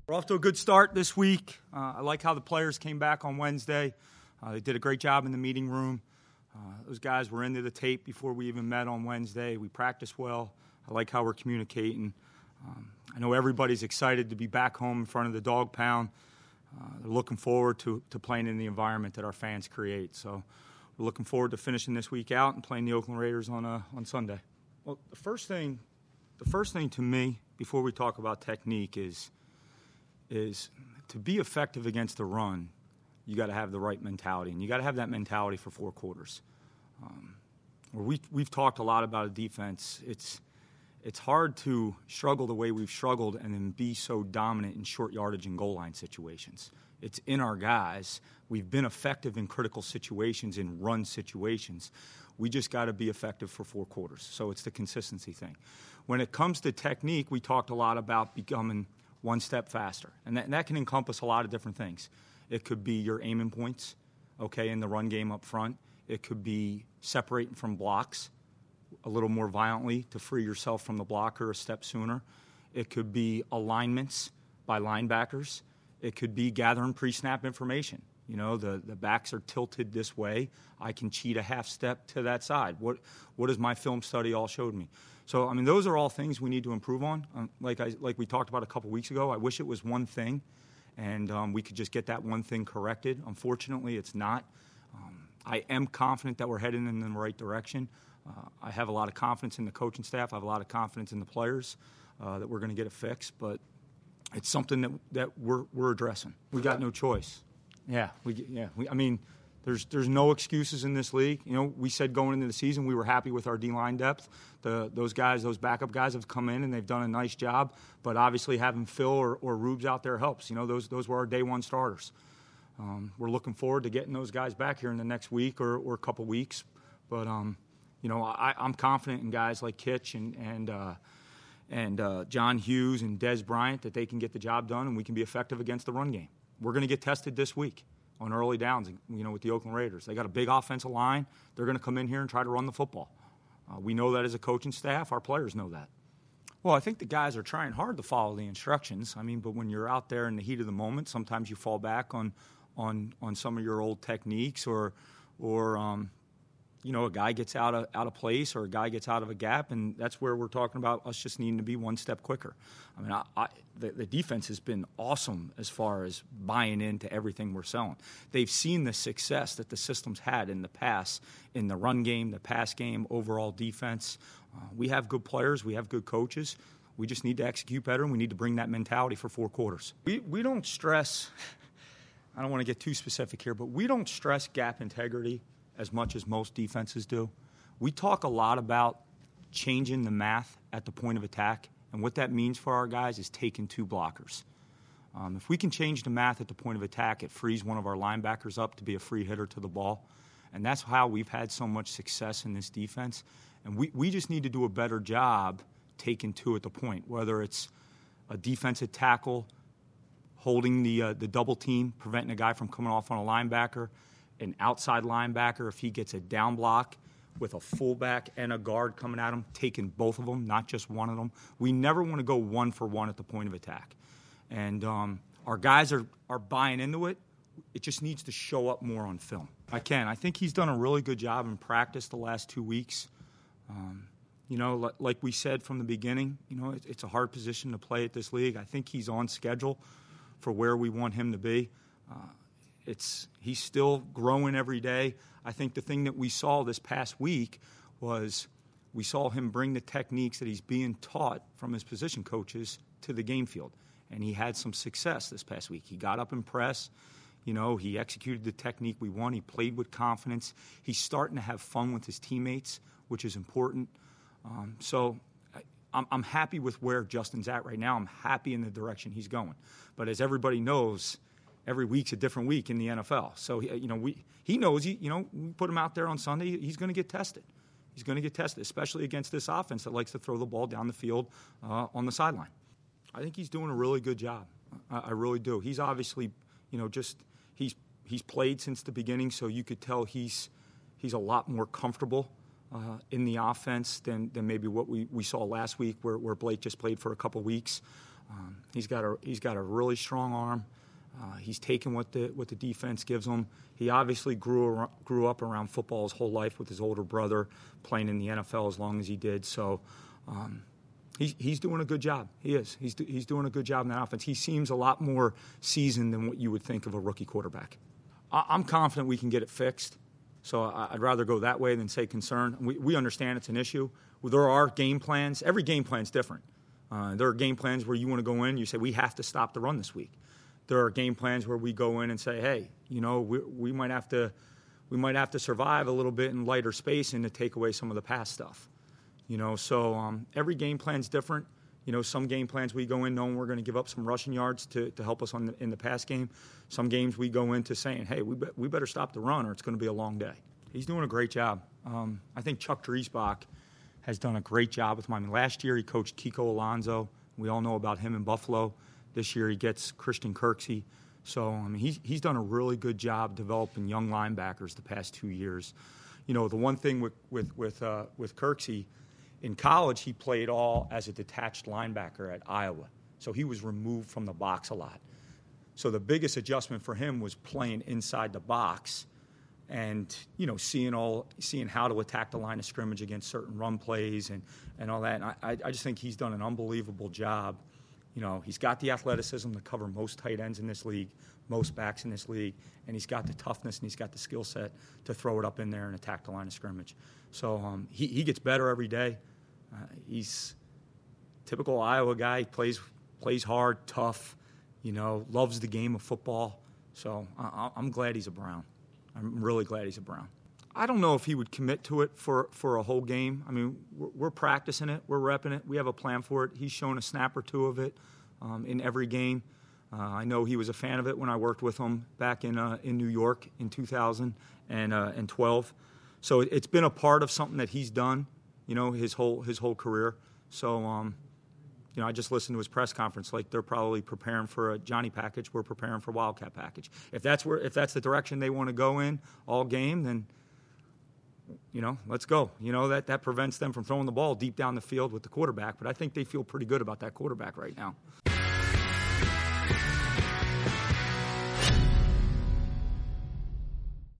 We're off to a good start this week. I like how the players came back on Wednesday. They did a great job in the meeting room. Those guys were into the tape before we even met on Wednesday. We practiced well. I like how we're communicating. I know everybody's excited to be back home in front of the dog pound. They're looking forward to playing in the environment that our fans create. So we're looking forward to finishing this week out and playing the Oakland Raiders on Sunday. Well, the first thing to me before we talk about technique is to be effective against the run, you got to have the right mentality, and you got to have that mentality for 4 quarters. We've talked a lot about a defense. It's hard to struggle the way we've struggled and then be so dominant in short yardage and goal line situations. It's in our guys. We've been effective in critical situations, in run situations. We just got to be effective for 4 quarters. So it's the consistency thing. When it comes to technique, we talked a lot about becoming one step faster. And that can encompass a lot of different things. It could be your aiming points, in the run game up front. It could be separating from blocks a little more violently to free yourself from the blocker a step sooner. It could be alignments by linebackers. It could be gathering pre-snap information. The backs are tilted this way. I can cheat a half step to that side. What has my film study all showed me? So, those are all things we need to improve on. Like we talked about a couple weeks ago, I wish it was one thing, and we could just get that one thing corrected. Unfortunately, it's not. I am confident that we're heading in the right direction. I have a lot of confidence in the coaching staff. I have a lot of confidence in the players that we're going to get it fixed. But it's something that we're addressing. We got no choice. There's no excuses in this league. We said going into the season we were happy with our D-line depth. Those backup guys have come in and they've done a nice job. But obviously having Phil or Rubes out there helps. Those were our day one starters. We're looking forward to getting those guys back here in the next week or a couple weeks. But I'm confident in guys like Kitch and John Hughes and Dez Bryant that they can get the job done and we can be effective against the run game. We're going to get tested this week on early downs, with the Oakland Raiders. They got a big offensive line. They're going to come in here and try to run the football. We know that as a coaching staff. Our players know that. Well, I think the guys are trying hard to follow the instructions. But when you're out there in the heat of the moment, sometimes you fall back on some of your old techniques or a guy gets out of place or a guy gets out of a gap, and that's where we're talking about us just needing to be one step quicker. The defense has been awesome as far as buying into everything we're selling. They've seen the success that the system's had in the past, in the run game, the pass game, overall defense. We have good players. We have good coaches. We just need to execute better, and we need to bring that mentality for 4 quarters. We don't stress – I don't want to get too specific here, but we don't stress gap integrity as much as most defenses do. We talk a lot about changing the math at the point of attack, and what that means for our guys is taking 2 blockers. If we can change the math at the point of attack, it frees one of our linebackers up to be a free hitter to the ball, and that's how we've had so much success in this defense. And we just need to do a better job taking 2 at the point, whether it's a defensive tackle holding the double team, preventing a guy from coming off on a linebacker, an outside linebacker, if he gets a down block with a fullback and a guard coming at him, taking both of them, not just one of them. We never want to go 1-for-1 at the point of attack. And our guys are buying into it. It just needs to show up more on film. I think he's done a really good job in practice the last 2 weeks. Like we said from the beginning, it's a hard position to play at this league. I think he's on schedule for where we want him to be. He's still growing every day. I think the thing that we saw this past week was we saw him bring the techniques that he's being taught from his position coaches to the game field. And he had some success this past week. He got up in press. He executed the technique we want. He played with confidence. He's starting to have fun with his teammates, which is important. So I'm happy with where Justin's at right now. I'm happy in the direction he's going. But as everybody knows, every week's a different week in the NFL. So, he knows, we put him out there on Sunday, he's going to get tested. He's going to get tested, especially against this offense that likes to throw the ball down the field on the sideline. I think he's doing a really good job. I really do. He's obviously, he's played since the beginning, so you could tell he's a lot more comfortable in the offense than maybe what we saw last week where Blake just played for a couple weeks. He's got a really strong arm. He's taken what the defense gives him. He obviously grew up around football his whole life with his older brother, playing in the NFL as long as he did. So he's doing a good job. He is. He's doing a good job in that offense. He seems a lot more seasoned than what you would think of a rookie quarterback. I'm confident we can get it fixed. So I'd rather go that way than say concerned. We understand it's an issue. There are game plans. Every game plan is different. There are game plans where you want to go in, you say, we have to stop the run this week. There are game plans where we go in and say, hey, we might have to survive a little bit in lighter space and to take away some of the pass stuff. So every game plan's different. Some game plans we go in knowing we're going to give up some rushing yards to help us in the pass game. Some games we go into saying, hey, we better stop the run or it's going to be a long day. He's doing a great job. I think Chuck Driesbach has done a great job with Miami. Last year he coached Kiko Alonso. We all know about him in Buffalo. This year he gets Christian Kirksey. So he's done a really good job developing young linebackers the past 2 years. The one thing with Kirksey, in college he played all as a detached linebacker at Iowa. So he was removed from the box a lot. So the biggest adjustment for him was playing inside the box and seeing how to attack the line of scrimmage against certain run plays and all that. And I just think he's done an unbelievable job. He's got the athleticism to cover most tight ends in this league, most backs in this league, and he's got the toughness and he's got the skill set to throw it up in there and attack the line of scrimmage. So he gets better every day. He's a typical Iowa guy. He plays hard, tough, loves the game of football. So I'm glad he's a Brown. I'm really glad he's a Brown. I don't know if he would commit to it for a whole game. We're practicing it. We're repping it. We have a plan for it. He's shown a snap or two of it in every game. I know he was a fan of it when I worked with him back in New York in 2012. So it's been a part of something that he's done, his whole career. So, I just listened to his press conference. Like they're probably preparing for a Johnny package. We're preparing for Wildcat package. If that's the direction they want to go in all game, then let's go. That prevents them from throwing the ball deep down the field with the quarterback. But I think they feel pretty good about that quarterback right now.